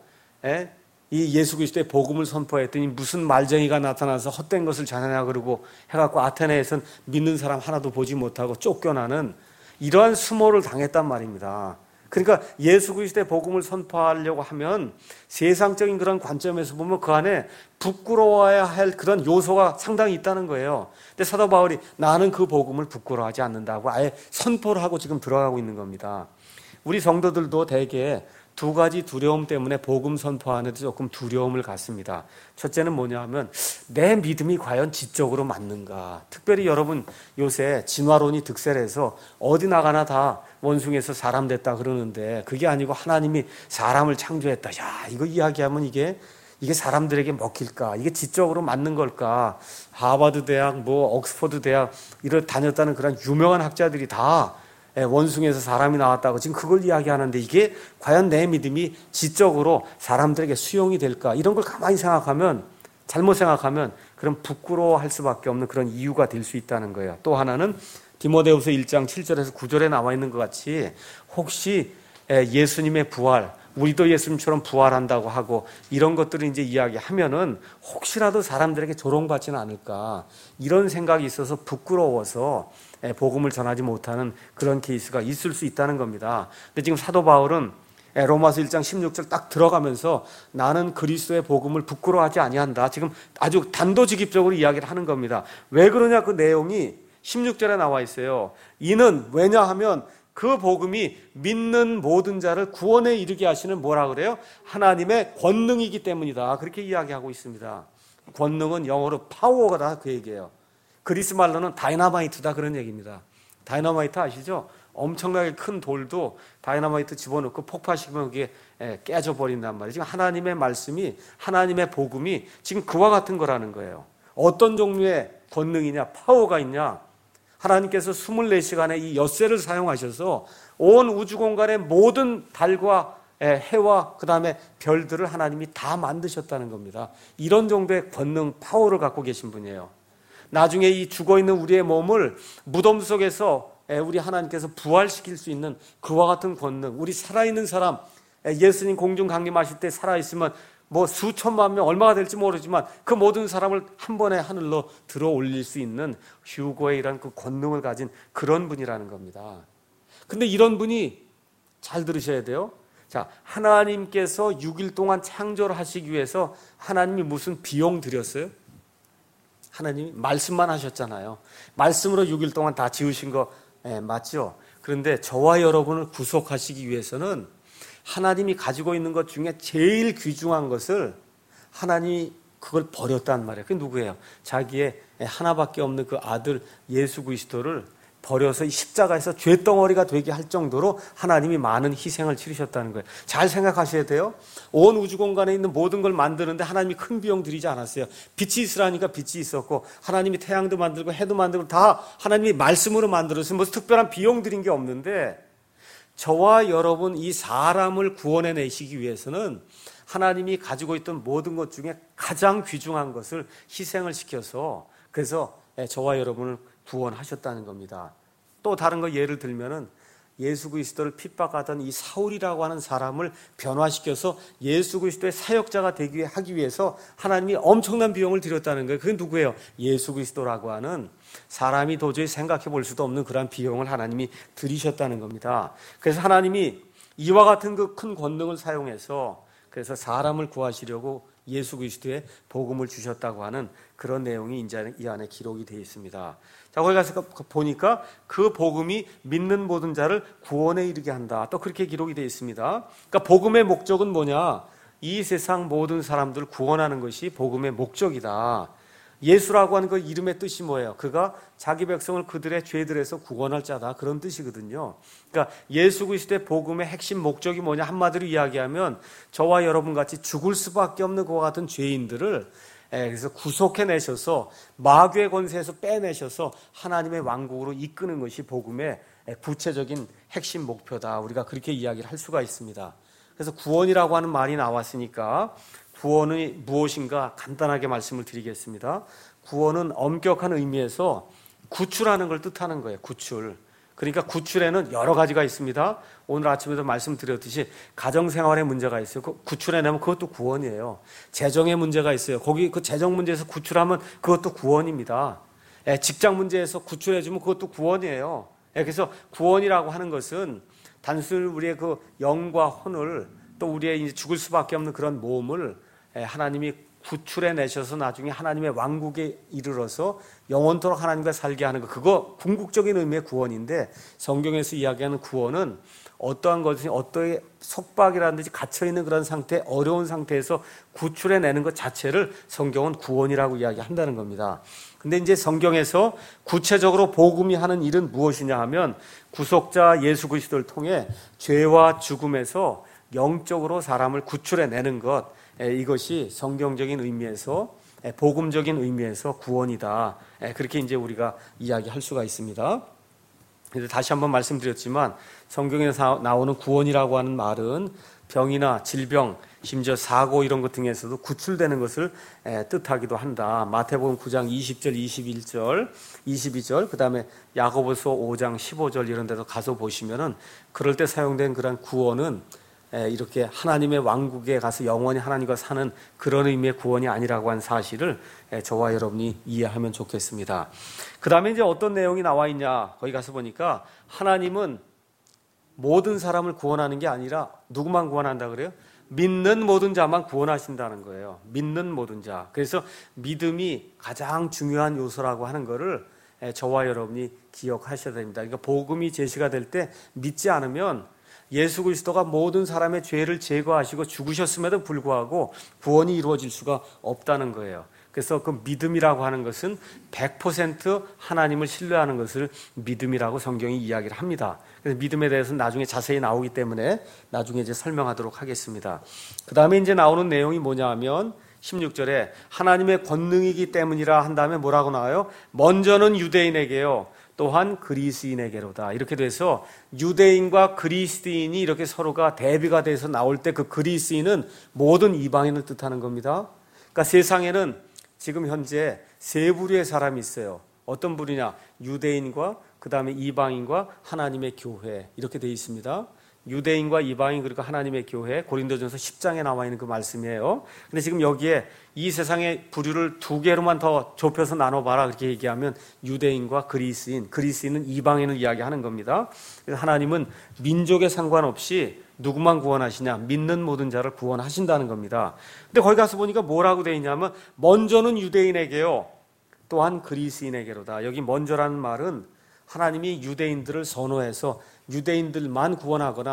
이 예수 그리스도의 복음을 선포했더니 무슨 말쟁이가 나타나서 헛된 것을 전하냐 그러고 해갖고 아테네에서는 믿는 사람 하나도 보지 못하고 쫓겨나는 이러한 수모를 당했단 말입니다. 그러니까 예수 그리스도의 복음을 선포하려고 하면 세상적인 그런 관점에서 보면 그 안에 부끄러워야 할 그런 요소가 상당히 있다는 거예요. 근데 사도 바울이 나는 그 복음을 부끄러워하지 않는다고 아예 선포를 하고 지금 들어가고 있는 겁니다. 우리 성도들도 대개 두 가지 두려움 때문에 복음 선포하는데 조금 두려움을 갖습니다. 첫째는 뭐냐 하면 내 믿음이 과연 지적으로 맞는가. 특별히 여러분 요새 진화론이 득세해서 어디 나가나 다 원숭이에서 사람 됐다 그러는데 그게 아니고 하나님이 사람을 창조했다. 야, 이거 이야기하면 이게 이게 사람들에게 먹힐까? 이게 지적으로 맞는 걸까? 하버드 대학, 뭐 옥스퍼드 대학 이를 다녔다는 그런 유명한 학자들이 다 원숭이에서 사람이 나왔다고 지금 그걸 이야기하는데 이게 과연 내 믿음이 지적으로 사람들에게 수용이 될까? 이런 걸 가만히 생각하면, 잘못 생각하면 그런 부끄러워할 수밖에 없는 그런 이유가 될 수 있다는 거예요. 또 하나는 디모데후서 일 장 칠 절에서 구 절에 나와 있는 것 같이 혹시 예수님의 부활, 우리도 예수님처럼 부활한다고 하고 이런 것들을 이제 이야기하면은 혹시라도 사람들에게 조롱받지는 않을까, 이런 생각이 있어서 부끄러워서 복음을 전하지 못하는 그런 케이스가 있을 수 있다는 겁니다. 근데 지금 사도 바울은 로마서 일 장 십육 절 딱 들어가면서 나는 그리스도의 복음을 부끄러워하지 아니한다, 지금 아주 단도직입적으로 이야기를 하는 겁니다. 왜 그러냐? 그 내용이 십육 절에 나와 있어요. 이는 왜냐하면 그 복음이 믿는 모든 자를 구원에 이르게 하시는 뭐라 그래요? 하나님의 권능이기 때문이다, 그렇게 이야기하고 있습니다. 권능은 영어로 파워가 그 얘기예요. 그리스 말로는 다이너마이트다, 그런 얘기입니다. 다이너마이트 아시죠? 엄청나게 큰 돌도 다이너마이트 집어넣고 폭파시키면 그게 깨져버린단 말이에요. 지금 하나님의 말씀이, 하나님의 복음이 지금 그와 같은 거라는 거예요. 어떤 종류의 권능이냐, 파워가 있냐? 하나님께서 이십사 시간의 이 엿새를 사용하셔서 온 우주 공간의 모든 달과 해와 그 다음에 별들을 하나님이 다 만드셨다는 겁니다. 이런 정도의 권능, 파워를 갖고 계신 분이에요. 나중에 이 죽어있는 우리의 몸을 무덤 속에서 우리 하나님께서 부활시킬 수 있는 그와 같은 권능, 우리 살아있는 사람, 예수님 공중 강림하실 때 살아있으면 뭐 수천만 명, 얼마가 될지 모르지만 그 모든 사람을 한 번에 하늘로 들어 올릴 수 있는 휴거의 이런 그 권능을 가진 그런 분이라는 겁니다. 근데 이런 분이, 잘 들으셔야 돼요. 자, 하나님께서 육 일 동안 창조를 하시기 위해서 하나님이 무슨 비용 들였어요? 하나님이 말씀만 하셨잖아요. 말씀으로 육 일 동안 다 지으신 거 예, 맞죠? 그런데 저와 여러분을 구속하시기 위해서는 하나님이 가지고 있는 것 중에 제일 귀중한 것을 하나님이 그걸 버렸단 말이에요. 그게 누구예요? 자기의 하나밖에 없는 그 아들 예수 그리스도를 버려서 십자가에서 죄덩어리가 되게 할 정도로 하나님이 많은 희생을 치르셨다는 거예요. 잘 생각하셔야 돼요. 온 우주 공간에 있는 모든 걸 만드는데 하나님이 큰 비용 들이지 않았어요. 빛이 있으라니까 빛이 있었고, 하나님이 태양도 만들고 해도 만들고 다 하나님이 말씀으로 만들었어요. 무슨 특별한 비용 들인 게 없는데, 저와 여러분 이 사람을 구원해내시기 위해서는 하나님이 가지고 있던 모든 것 중에 가장 귀중한 것을 희생을 시켜서, 그래서 저와 여러분을 구원하셨다는 겁니다. 또 다른 거 예를 들면은 예수 그리스도를 핍박하던 이 사울이라고 하는 사람을 변화시켜서 예수 그리스도의 사역자가 되기 하기 위해서 하나님이 엄청난 비용을 들였다는 거예요. 그게 누구예요? 예수 그리스도라고 하는 사람이 도저히 생각해 볼 수도 없는 그런 비용을 하나님이 들이셨다는 겁니다. 그래서 하나님이 이와 같은 그 큰 권능을 사용해서 그래서 사람을 구하시려고 예수 그리스도의 복음을 주셨다고 하는 그런 내용이 이제 이 안에 기록이 되어 있습니다. 자, 거기 가서 보니까 그 복음이 믿는 모든 자를 구원에 이르게 한다. 또 그렇게 기록이 되어 있습니다. 그러니까 복음의 목적은 뭐냐? 이 세상 모든 사람들을 구원하는 것이 복음의 목적이다. 예수라고 하는 그 이름의 뜻이 뭐예요? 그가 자기 백성을 그들의 죄들에서 구원할 자다. 그런 뜻이거든요. 그러니까 예수 그리스도의 복음의 핵심 목적이 뭐냐? 한마디로 이야기하면 저와 여러분 같이 죽을 수밖에 없는 그와 같은 죄인들을 그래서 구속해내셔서 마귀의 권세에서 빼내셔서 하나님의 왕국으로 이끄는 것이 복음의 구체적인 핵심 목표다. 우리가 그렇게 이야기를 할 수가 있습니다. 그래서 구원이라고 하는 말이 나왔으니까 구원이 무엇인가 간단하게 말씀을 드리겠습니다. 구원은 엄격한 의미에서 구출하는 걸 뜻하는 거예요. 구출. 그러니까 구출에는 여러 가지가 있습니다. 오늘 아침에도 말씀드렸듯이 가정생활에 문제가 있어요. 그 구출해내면 그것도 구원이에요. 재정에 문제가 있어요. 거기 그 재정 문제에서 구출하면 그것도 구원입니다. 예, 직장 문제에서 구출해주면 그것도 구원이에요. 예, 그래서 구원이라고 하는 것은 단순히 우리의 그 영과 혼을 또 우리의 이제 죽을 수밖에 없는 그런 몸을 하나님이 구출해내셔서 나중에 하나님의 왕국에 이르러서 영원토록 하나님과 살게 하는 거, 그거 궁극적인 의미의 구원인데, 성경에서 이야기하는 구원은 어떠한 것이 어떠한 속박이라든지 갇혀있는 그런 상태, 어려운 상태에서 구출해내는 것 자체를 성경은 구원이라고 이야기한다는 겁니다. 근데 이제 성경에서 구체적으로 복음이 하는 일은 무엇이냐 하면 구속자 예수 그리스도를 통해 죄와 죽음에서 영적으로 사람을 구출해내는 것, 이것이 성경적인 의미에서 복음적인 의미에서 구원이다. 그렇게 이제 우리가 이야기할 수가 있습니다. 그래서 다시 한번 말씀드렸지만 성경에서 나오는 구원이라고 하는 말은 병이나 질병, 심지어 사고 이런 것 등에서도 구출되는 것을 뜻하기도 한다. 마태복음 구 장 이십 절, 이십일 절, 이십이 절, 그 다음에 야고보서 오 장 십오 절 이런 데도 가서 보시면은 그럴 때 사용된 그런 구원은 이렇게 하나님의 왕국에 가서 영원히 하나님과 사는 그런 의미의 구원이 아니라고 한 사실을 저와 여러분이 이해하면 좋겠습니다. 그 다음에 이제 어떤 내용이 나와 있냐, 거기 가서 보니까 하나님은 모든 사람을 구원하는 게 아니라 누구만 구원한다 그래요? 믿는 모든 자만 구원하신다는 거예요. 믿는 모든 자. 그래서 믿음이 가장 중요한 요소라고 하는 거를 저와 여러분이 기억하셔야 됩니다. 그러니까 복음이 제시가 될 때 믿지 않으면 예수 그리스도가 모든 사람의 죄를 제거하시고 죽으셨음에도 불구하고 구원이 이루어질 수가 없다는 거예요. 그래서 그 믿음이라고 하는 것은 백 퍼센트 하나님을 신뢰하는 것을 믿음이라고 성경이 이야기를 합니다. 그래서 믿음에 대해서는 나중에 자세히 나오기 때문에 나중에 이제 설명하도록 하겠습니다. 그 다음에 이제 나오는 내용이 뭐냐 하면 십육 절에 하나님의 권능이기 때문이라 한 다음에 뭐라고 나와요? 먼저는 유대인에게요, 또한 그리스인에게로다. 이렇게 돼서 유대인과 그리스인이 이렇게 서로가 대비가 돼서 나올 때 그 그리스인은 모든 이방인을 뜻하는 겁니다. 그러니까 세상에는 지금 현재 세 부류의 사람이 있어요. 어떤 부류냐? 유대인과 그 다음에 이방인과 하나님의 교회, 이렇게 되어 있습니다. 유대인과 이방인, 그리고 하나님의 교회, 고린도전서 십 장에 나와 있는 그 말씀이에요. 근데 지금 여기에 이 세상의 부류를 두 개로만 더 좁혀서 나눠봐라 그렇게 얘기하면 유대인과 그리스인, 그리스인은 이방인을 이야기하는 겁니다. 그래서 하나님은 민족에 상관없이 누구만 구원하시냐? 믿는 모든 자를 구원하신다는 겁니다. 근데 거기 가서 보니까 뭐라고 되어 있냐면 먼저는 유대인에게요, 또한 그리스인에게로다. 여기 먼저라는 말은 하나님이 유대인들을 선호해서 유대인들만 구원하거나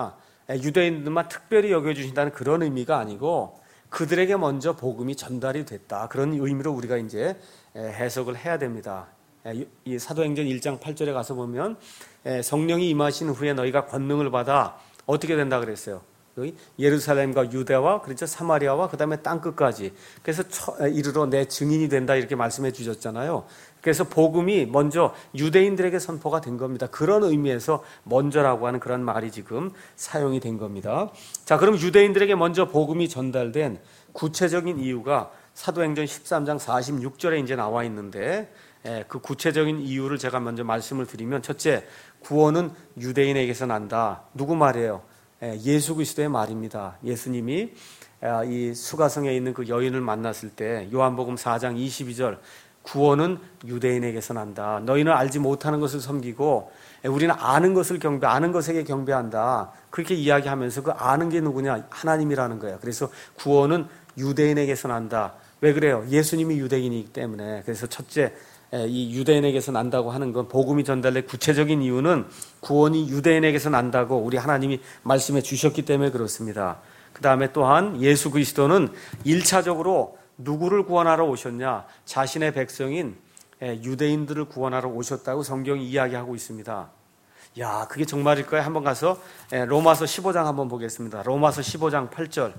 유대인들만 특별히 여겨주신다는 그런 의미가 아니고 그들에게 먼저 복음이 전달이 됐다. 그런 의미로 우리가 이제 해석을 해야 됩니다. 이 사도행전 일 장 팔 절에 가서 보면 성령이 임하신 후에 너희가 권능을 받아 어떻게 된다 그랬어요? 여기 예루살렘과 유대와 그렇죠 사마리아와 그 다음에 땅끝까지 그래서 이르러 내 증인이 된다 이렇게 말씀해 주셨잖아요. 그래서 복음이 먼저 유대인들에게 선포가 된 겁니다. 그런 의미에서 먼저라고 하는 그런 말이 지금 사용이 된 겁니다. 자, 그럼 유대인들에게 먼저 복음이 전달된 구체적인 이유가 사도행전 십삼 장 사십육 절에 이제 나와 있는데 그 구체적인 이유를 제가 먼저 말씀을 드리면 첫째, 구원은 유대인에게서 난다. 누구 말이에요? 예수 그리스도의 말입니다. 예수님이 이 수가성에 있는 그 여인을 만났을 때 요한복음 사 장 이십이 절 구원은 유대인에게서 난다. 너희는 알지 못하는 것을 섬기고 우리는 아는 것을 경배, 아는 것에게 경배한다. 그렇게 이야기하면서 그 아는 게 누구냐? 하나님이라는 거예요. 그래서 구원은 유대인에게서 난다. 왜 그래요? 예수님이 유대인이기 때문에. 그래서 첫째, 이 유대인에게서 난다고 하는 건 복음이 전달된 구체적인 이유는 구원이 유대인에게서 난다고 우리 하나님이 말씀해 주셨기 때문에 그렇습니다. 그 다음에 또한 예수 그리스도는 일차적으로 누구를 구원하러 오셨냐? 자신의 백성인 유대인들을 구원하러 오셨다고 성경이 이야기하고 있습니다. 야, 그게 정말일까요? 한번 가서 로마서 십오 장 한번 보겠습니다. 로마서 십오 장 팔 절.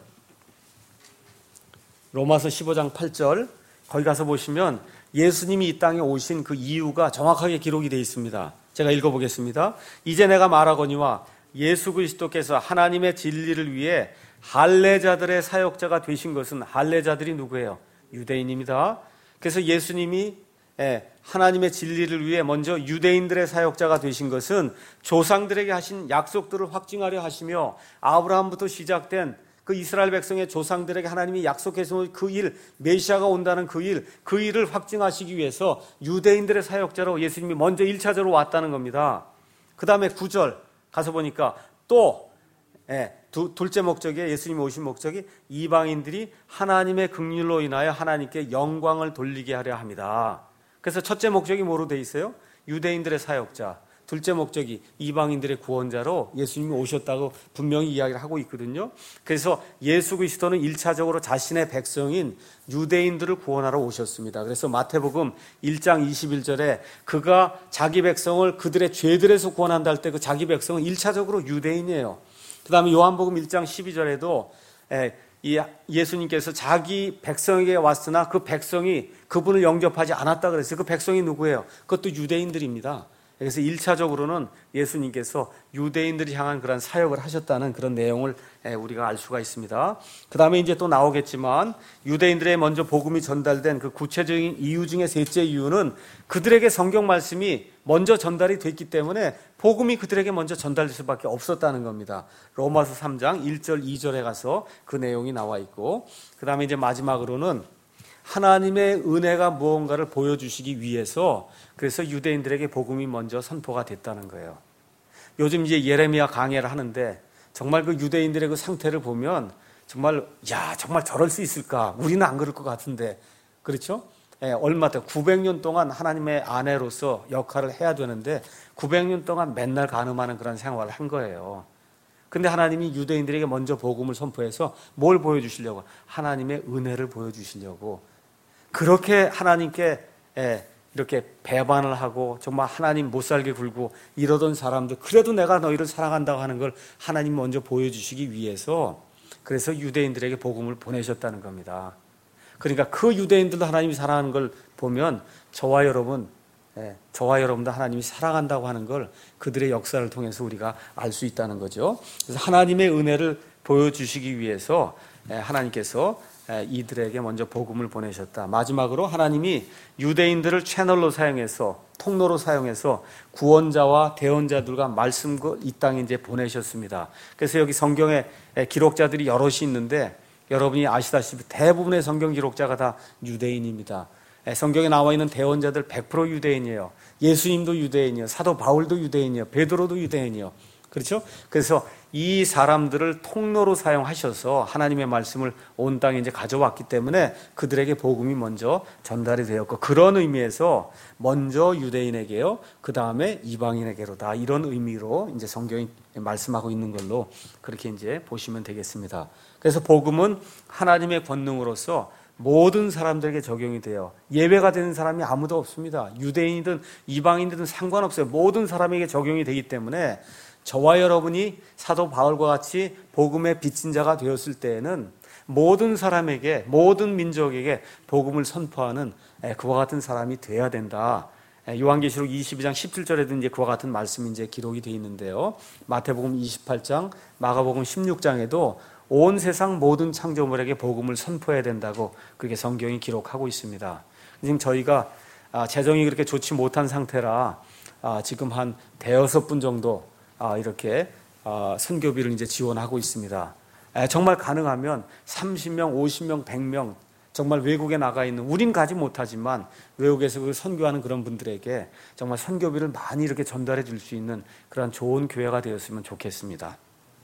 로마서 십오 장 팔 절. 거기 가서 보시면 예수님이 이 땅에 오신 그 이유가 정확하게 기록이 되어 있습니다. 제가 읽어보겠습니다. 이제 내가 말하거니와 예수 그리스도께서 하나님의 진리를 위해 할례자들의 사역자가 되신 것은 할례자들이 누구예요? 유대인입니다. 그래서 예수님이 하나님의 진리를 위해 먼저 유대인들의 사역자가 되신 것은 조상들에게 하신 약속들을 확증하려 하시며 아브라함부터 시작된 그 이스라엘 백성의 조상들에게 하나님이 약속해서 그 일, 메시아가 온다는 그 일, 그 일을 확증하시기 위해서 유대인들의 사역자로 예수님이 먼저 일차적으로 왔다는 겁니다. 그 다음에 구 절 가서 보니까 또 예, 두, 둘째 목적이 예수님이 오신 목적이 이방인들이 하나님의 긍휼로 인하여 하나님께 영광을 돌리게 하려 합니다. 그래서 첫째 목적이 뭐로 돼 있어요? 유대인들의 사역자. 둘째 목적이 이방인들의 구원자로 예수님이 오셨다고 분명히 이야기를 하고 있거든요. 그래서 예수 그리스도는 일차적으로 자신의 백성인 유대인들을 구원하러 오셨습니다. 그래서 마태복음 일 장 이십일 절에 그가 자기 백성을 그들의 죄들에서 구원한다 할 때 그 자기 백성은 일차적으로 유대인이에요. 그 다음에 요한복음 일 장 십이 절에도 이 예수님께서 자기 백성에게 왔으나 그 백성이 그분을 영접하지 않았다 그랬어요. 그 백성이 누구예요? 그것도 유대인들입니다. 그래서 일차적으로는 예수님께서 유대인들이 향한 그런 사역을 하셨다는 그런 내용을 우리가 알 수가 있습니다. 그 다음에 이제 또 나오겠지만 유대인들의 먼저 복음이 전달된 그 구체적인 이유 중에 셋째 이유는 그들에게 성경 말씀이 먼저 전달이 됐기 때문에 복음이 그들에게 먼저 전달될 수밖에 없었다는 겁니다. 로마서 삼 장 일 절 이 절에 가서 그 내용이 나와 있고 그 다음에 이제 마지막으로는 하나님의 은혜가 무언가를 보여주시기 위해서 그래서 유대인들에게 복음이 먼저 선포가 됐다는 거예요. 요즘 이제 예레미야 강해를 하는데 정말 그 유대인들의 그 상태를 보면 정말 야 정말 저럴 수 있을까? 우리는 안 그럴 것 같은데 그렇죠? 예, 얼마 때 구백 년 동안 하나님의 아내로서 역할을 해야 되는데 구백 년 동안 맨날 간음하는 그런 생활을 한 거예요. 근데 하나님이 유대인들에게 먼저 복음을 선포해서 뭘 보여주시려고? 하나님의 은혜를 보여주시려고 그렇게 하나님께 이렇게 배반을 하고 정말 하나님 못 살게 굴고 이러던 사람들 그래도 내가 너희를 사랑한다고 하는 걸 하나님 먼저 보여주시기 위해서 그래서 유대인들에게 복음을 보내셨다는 겁니다. 그러니까 그 유대인들도 하나님이 사랑하는 걸 보면 저와 여러분 저와 여러분도 하나님이 사랑한다고 하는 걸 그들의 역사를 통해서 우리가 알 수 있다는 거죠. 그래서 하나님의 은혜를 보여주시기 위해서 하나님께서 이들에게 먼저 복음을 보내셨다. 마지막으로 하나님이 유대인들을 채널로 사용해서 통로로 사용해서 구원자와 대언자들과 말씀을 이 땅에 이제 보내셨습니다. 그래서 여기 성경에 기록자들이 여럿이 있는데 여러분이 아시다시피 대부분의 성경 기록자가 다 유대인입니다. 성경에 나와 있는 대언자들 백 퍼센트 유대인이에요. 예수님도 유대인이에요. 사도 바울도 유대인이에요. 베드로도 유대인이에요. 그렇죠? 그래서 이 사람들을 통로로 사용하셔서 하나님의 말씀을 온 땅에 이제 가져왔기 때문에 그들에게 복음이 먼저 전달이 되었고, 그런 의미에서 먼저 유대인에게요, 그 다음에 이방인에게로다, 이런 의미로 이제 성경이 말씀하고 있는 걸로 그렇게 이제 보시면 되겠습니다. 그래서 복음은 하나님의 권능으로서 모든 사람들에게 적용이 돼요. 예외가 되는 사람이 아무도 없습니다. 유대인이든 이방인이든 상관없어요. 모든 사람에게 적용이 되기 때문에 저와 여러분이 사도 바울과 같이 복음의 빚진 자가 되었을 때에는 모든 사람에게, 모든 민족에게 복음을 선포하는 그와 같은 사람이 되어야 된다. 요한계시록 이십이 장 십칠 절에도 이제 그와 같은 말씀이 이제 기록이 되어 있는데요. 마태복음 이십팔 장, 마가복음 십육 장에도 온 세상 모든 창조물에게 복음을 선포해야 된다고 그렇게 성경이 기록하고 있습니다. 지금 저희가 재정이 그렇게 좋지 못한 상태라 지금 한 대여섯 분 정도 이렇게 선교비를 이제 지원하고 있습니다. 정말 가능하면 삼십 명, 오십 명, 백 명 정말 외국에 나가 있는, 우린 가지 못하지만 외국에서 그 선교하는 그런 분들에게 정말 선교비를 많이 이렇게 전달해 줄 수 있는 그런 좋은 교회가 되었으면 좋겠습니다.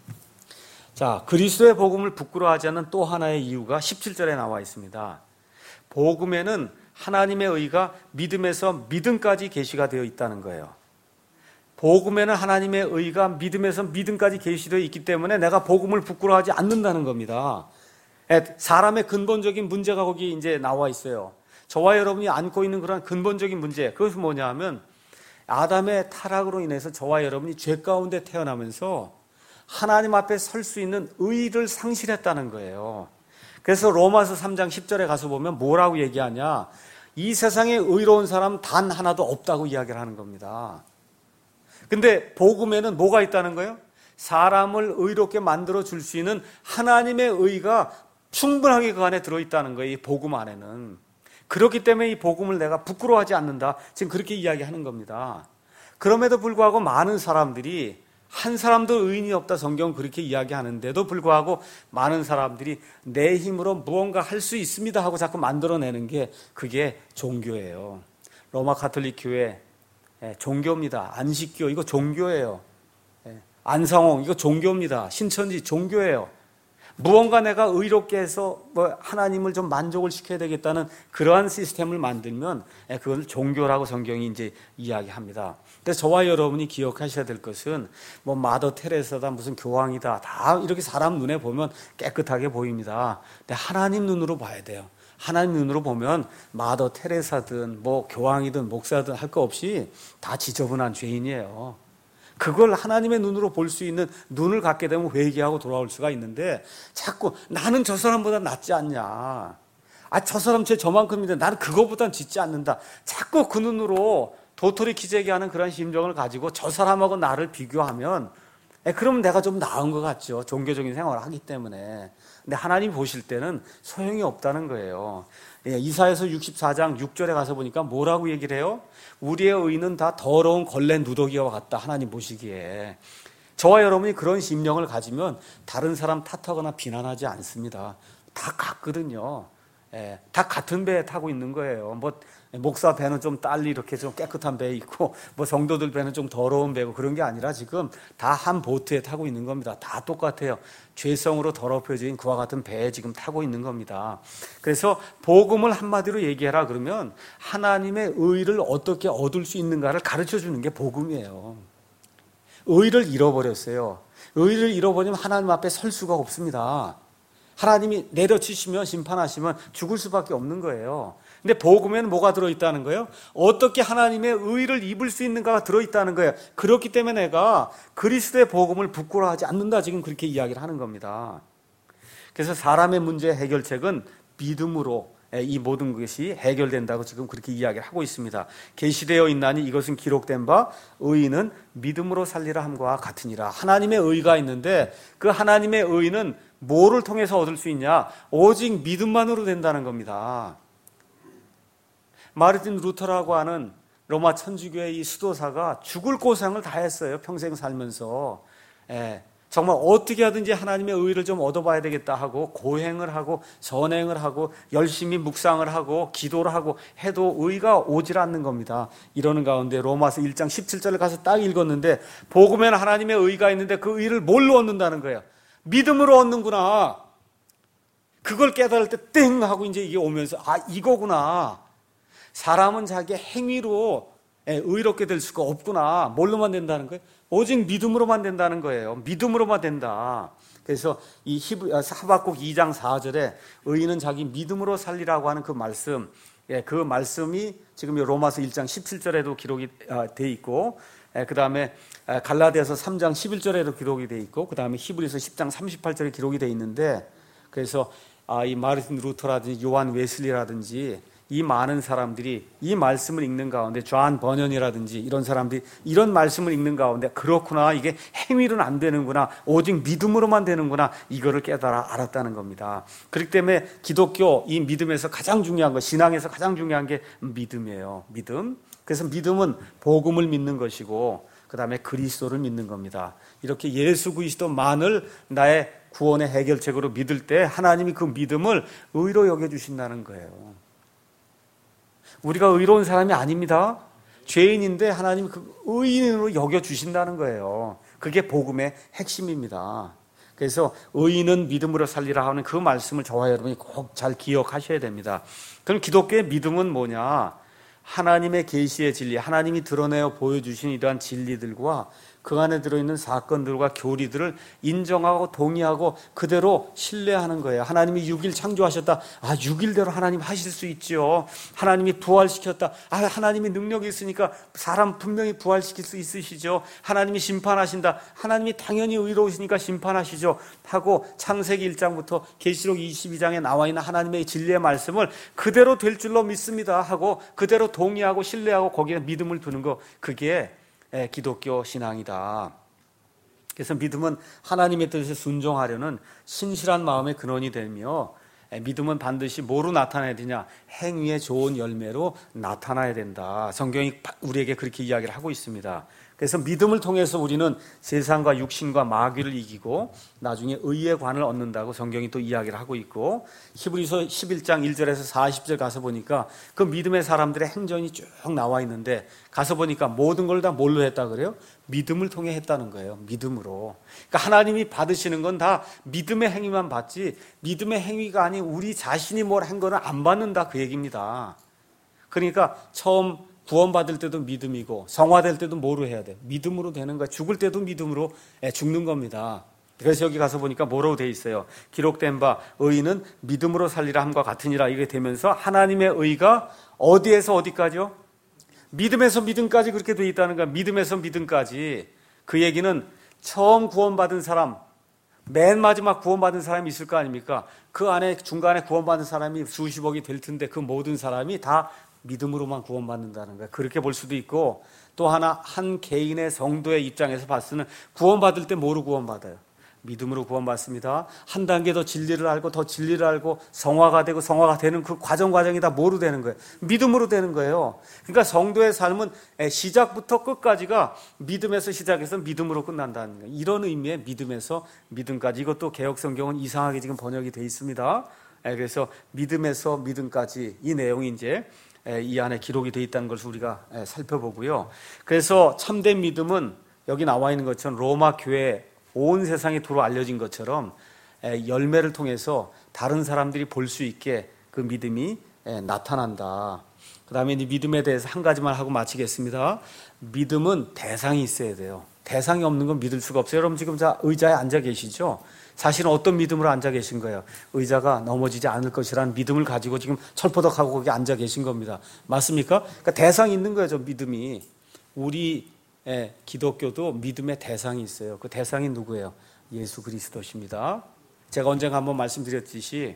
자, 그리스도의 복음을 부끄러워하지 않는 또 하나의 이유가 십칠 절에 나와 있습니다. 복음에는 하나님의 의가 믿음에서 믿음까지 계시가 되어 있다는 거예요. 복음에는 하나님의 의가 믿음에서 믿음까지 계시되어 있기 때문에 내가 복음을 부끄러워하지 않는다는 겁니다. 사람의 근본적인 문제가 거기 이제 나와 있어요. 저와 여러분이 안고 있는 그런 근본적인 문제, 그것은 뭐냐 하면 아담의 타락으로 인해서 저와 여러분이 죄 가운데 태어나면서 하나님 앞에 설 수 있는 의의를 상실했다는 거예요. 그래서 로마서 삼 장 십 절에 가서 보면 뭐라고 얘기하냐, 이 세상에 의로운 사람 단 하나도 없다고 이야기를 하는 겁니다. 근데 복음에는 뭐가 있다는 거예요? 사람을 의롭게 만들어 줄 수 있는 하나님의 의가 충분하게 그 안에 들어있다는 거예요. 이 복음 안에는. 그렇기 때문에 이 복음을 내가 부끄러워하지 않는다, 지금 그렇게 이야기하는 겁니다. 그럼에도 불구하고 많은 사람들이, 한 사람도 의인이 없다, 성경은 그렇게 이야기하는데도 불구하고 많은 사람들이 내 힘으로 무언가 할 수 있습니다 하고 자꾸 만들어내는 게, 그게 종교예요. 로마 가톨릭 교회 종교입니다. 안식교, 이거 종교예요. 안상홍, 이거 종교입니다. 신천지 종교예요. 무언가 내가 의롭게 해서 뭐 하나님을 좀 만족을 시켜야 되겠다는 그러한 시스템을 만들면 그걸 종교라고 성경이 이제 이야기합니다. 그래서 저와 여러분이 기억하셔야 될 것은 뭐 마더 테레사다, 무슨 교황이다, 다 이렇게 사람 눈에 보면 깨끗하게 보입니다. 근데 하나님 눈으로 봐야 돼요. 하나님 눈으로 보면 마더 테레사든 뭐 교황이든 목사든 할 거 없이 다 지저분한 죄인이에요. 그걸 하나님의 눈으로 볼 수 있는 눈을 갖게 되면 회개하고 돌아올 수가 있는데, 자꾸 나는 저 사람보다 낫지 않냐, 아, 저 사람 죄 저만큼인데 나는 그거보단 짓지 않는다, 자꾸 그 눈으로 도토리 키재기 하는 그런 심정을 가지고 저 사람하고 나를 비교하면, 에, 그러면 내가 좀 나은 것 같죠. 종교적인 생활을 하기 때문에. 근데 하나님 보실 때는 소용이 없다는 거예요. 예, 이사야서 육십사 장 육 절에 가서 보니까 뭐라고 얘기를 해요? 우리의 의는 다 더러운 걸레 누더기와 같다, 하나님 보시기에. 저와 여러분이 그런 심령을 가지면 다른 사람 탓하거나 비난하지 않습니다. 다 같거든요. 예, 다 같은 배에 타고 있는 거예요. 뭐 목사 배는 좀 딸리 이렇게 좀 깨끗한 배 있고, 뭐 성도들 배는 좀 더러운 배고, 그런 게 아니라 지금 다 한 보트에 타고 있는 겁니다. 다 똑같아요. 죄성으로 더럽혀진 그와 같은 배에 지금 타고 있는 겁니다. 그래서 복음을 한마디로 얘기해라 그러면 하나님의 의를 어떻게 얻을 수 있는가를 가르쳐 주는 게 복음이에요. 의를 잃어버렸어요. 의를 잃어버리면 하나님 앞에 설 수가 없습니다. 하나님이 내려치시면, 심판하시면 죽을 수밖에 없는 거예요. 근데 복음에는 뭐가 들어있다는 거예요? 어떻게 하나님의 의를 입을 수 있는가가 들어있다는 거예요. 그렇기 때문에 내가 그리스도의 복음을 부끄러워하지 않는다, 지금 그렇게 이야기를 하는 겁니다. 그래서 사람의 문제 해결책은 믿음으로 이 모든 것이 해결된다고 지금 그렇게 이야기를 하고 있습니다. 계시되어 있나니 이것은 기록된 바 의인은 믿음으로 살리라 함과 같으니라. 하나님의 의가 있는데 그 하나님의 의는 뭐를 통해서 얻을 수 있냐? 오직 믿음만으로 된다는 겁니다. 마르틴 루터라고 하는 로마 천주교의 이 수도사가 죽을 고생을 다 했어요. 평생 살면서. 예, 정말 어떻게 하든지 하나님의 의를 좀 얻어봐야 되겠다 하고 고행을 하고 선행을 하고 열심히 묵상을 하고 기도를 하고 해도 의가 오질 않는 겁니다. 이러는 가운데 로마서 일 장 십칠 절을 가서 딱 읽었는데 복음에는 하나님의 의가 있는데 그 의를 뭘로 얻는다는 거예요? 믿음으로 얻는구나. 그걸 깨달을 때 땡 하고 이제 이게 오면서 아 이거구나. 사람은 자기 행위로 의롭게 될 수가 없구나. 뭘로만 된다는 거예요? 오직 믿음으로만 된다는 거예요. 믿음으로만 된다. 그래서 이 히브, 하박국 이 장 사 절에 의인은 자기 믿음으로 살리라고 하는 그 말씀, 그 말씀이 지금 로마서 일 장 십칠 절에도 기록이 돼 있고, 그 다음에 갈라디아서 삼 장 십일 절에도 기록이 돼 있고, 그 다음에 히브리서 십 장 삼십팔 절에 기록이 돼 있는데, 그래서 이 마르틴 루터라든지 요한 웨슬리라든지 이 많은 사람들이 이 말씀을 읽는 가운데 존 버년이라든지 이런 사람들이 이런 말씀을 읽는 가운데 그렇구나, 이게 행위로는 안 되는구나, 오직 믿음으로만 되는구나, 이거를 깨달아 알았다는 겁니다. 그렇기 때문에 기독교 이 믿음에서 가장 중요한 거, 신앙에서 가장 중요한 게 믿음이에요. 믿음. 그래서 믿음은 복음을 믿는 것이고 그 다음에 그리스도를 믿는 겁니다. 이렇게 예수 그리스도만을 나의 구원의 해결책으로 믿을 때 하나님이 그 믿음을 의로 여겨주신다는 거예요. 우리가 의로운 사람이 아닙니다. 죄인인데 하나님이 그 의인으로 여겨주신다는 거예요. 그게 복음의 핵심입니다. 그래서 의인은 믿음으로 살리라 하는 그 말씀을 저와 여러분이 꼭 잘 기억하셔야 됩니다. 그럼 기독교의 믿음은 뭐냐? 하나님의 계시의 진리, 하나님이 드러내어 보여주신 이러한 진리들과 그 안에 들어있는 사건들과 교리들을 인정하고 동의하고 그대로 신뢰하는 거예요. 하나님이 육 일 창조하셨다. 아, 육 일대로 하나님 하실 수 있죠. 하나님이 부활시켰다. 아, 하나님이 능력이 있으니까 사람 분명히 부활시킬 수 있으시죠. 하나님이 심판하신다. 하나님이 당연히 의로우시니까 심판하시죠. 하고 창세기 일 장부터 계시록 이십이 장에 나와 있는 하나님의 진리의 말씀을 그대로 될 줄로 믿습니다 하고 그대로 동의하고 신뢰하고 거기에 믿음을 두는 거, 그게 기독교 신앙이다. 그래서 믿음은 하나님의 뜻에 순종하려는 신실한 마음의 근원이 되며, 믿음은 반드시 뭐로 나타나야 되냐? 행위의 좋은 열매로 나타나야 된다. 성경이 우리에게 그렇게 이야기를 하고 있습니다. 그래서 믿음을 통해서 우리는 세상과 육신과 마귀를 이기고 나중에 의의 관을 얻는다고 성경이 또 이야기를 하고 있고, 히브리서 십일 장 일 절에서 사십 절 가서 보니까 그 믿음의 사람들의 행전이 쭉 나와 있는데, 가서 보니까 모든 걸 다 뭘로 했다 그래요? 믿음을 통해 했다는 거예요. 믿음으로. 그러니까 하나님이 받으시는 건 다 믿음의 행위만 받지, 믿음의 행위가 아닌 우리 자신이 뭘 한 거는 안 받는다, 그 얘기입니다. 그러니까 처음 구원받을 때도 믿음이고 성화될 때도 뭐로 해야 돼? 믿음으로 되는 거야. 죽을 때도 믿음으로 죽는 겁니다. 그래서 여기 가서 보니까 뭐라고 돼 있어요? 기록된 바 의인은 믿음으로 살리라 함과 같으니라. 이게 되면서 하나님의 의가 어디에서 어디까지요? 믿음에서 믿음까지 그렇게 돼 있다는 거야. 믿음에서 믿음까지. 그 얘기는 처음 구원받은 사람, 맨 마지막 구원받은 사람이 있을 거 아닙니까? 그 안에 중간에 구원받은 사람이 수십억이 될 텐데 그 모든 사람이 다 믿음으로만 구원받는다는 거예요. 그렇게 볼 수도 있고, 또 하나, 한 개인의 성도의 입장에서 봤을 때는 구원받을 때 뭐로 구원받아요? 믿음으로 구원받습니다. 한 단계 더 진리를 알고 더 진리를 알고 성화가 되고 성화가 되는 그 과정 과정이 다 뭐로 되는 거예요? 믿음으로 되는 거예요. 그러니까 성도의 삶은 시작부터 끝까지가 믿음에서 시작해서 믿음으로 끝난다는 거예요. 이런 의미의 믿음에서 믿음까지. 이것도 개역 성경은 이상하게 지금 번역이 되어 있습니다. 그래서 믿음에서 믿음까지, 이 내용이 이제 이 안에 기록이 되어 있다는 것을 우리가 살펴보고요. 그래서 참된 믿음은 여기 나와 있는 것처럼 로마 교회 온 세상에 두루 알려진 것처럼 열매를 통해서 다른 사람들이 볼 수 있게 그 믿음이 나타난다. 그 다음에 이 믿음에 대해서 한 가지만 하고 마치겠습니다. 믿음은 대상이 있어야 돼요. 대상이 없는 건 믿을 수가 없어요. 여러분 지금 의자에 앉아 계시죠? 사실은 어떤 믿음으로 앉아 계신 거예요? 의자가 넘어지지 않을 것이라는 믿음을 가지고 지금 철포덕하고 거기 앉아 계신 겁니다. 맞습니까? 그러니까 대상이 있는 거예요, 저 믿음이. 우리 기독교도 믿음의 대상이 있어요. 그 대상이 누구예요? 예수 그리스도십니다. 제가 언젠가 한번 말씀드렸듯이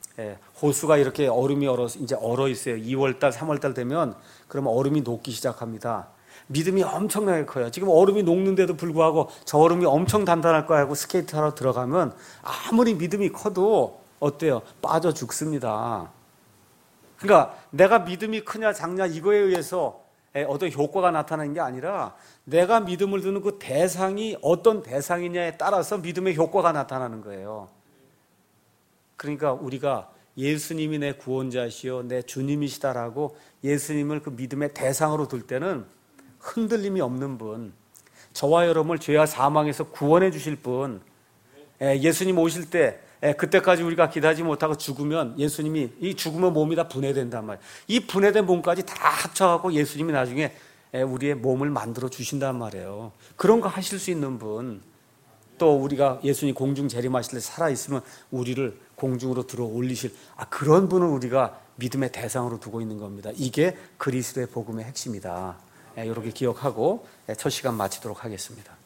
호수가 이렇게 얼음이 얼어 이제 얼어 있어요. 이월달, 삼월달 되면 그러면 얼음이 녹기 시작합니다. 믿음이 엄청나게 커요. 지금 얼음이 녹는데도 불구하고 저 얼음이 엄청 단단할 거야 하고 스케이트 하러 들어가면 아무리 믿음이 커도 어때요? 빠져 죽습니다. 그러니까 내가 믿음이 크냐 작냐 이거에 의해서 어떤 효과가 나타나는 게 아니라 내가 믿음을 두는 그 대상이 어떤 대상이냐에 따라서 믿음의 효과가 나타나는 거예요. 그러니까 우리가 예수님이 내 구원자시요 내 주님이시다라고 예수님을 그 믿음의 대상으로 둘 때는 흔들림이 없는 분, 저와 여러분을 죄와 사망에서 구원해 주실 분, 예수님 오실 때 그때까지 우리가 기다리지 못하고 죽으면 예수님이 이 죽으면 몸이 다 분해된단 말이에요. 이 분해된 몸까지 다 합쳐갖고 예수님이 나중에 우리의 몸을 만들어 주신단 말이에요. 그런 거 하실 수 있는 분, 또 우리가 예수님 공중 재림하실 때 살아있으면 우리를 공중으로 들어 올리실 아, 그런 분을 우리가 믿음의 대상으로 두고 있는 겁니다. 이게 그리스도의 복음의 핵심이다. 이렇게 기억하고 첫 시간 마치도록 하겠습니다.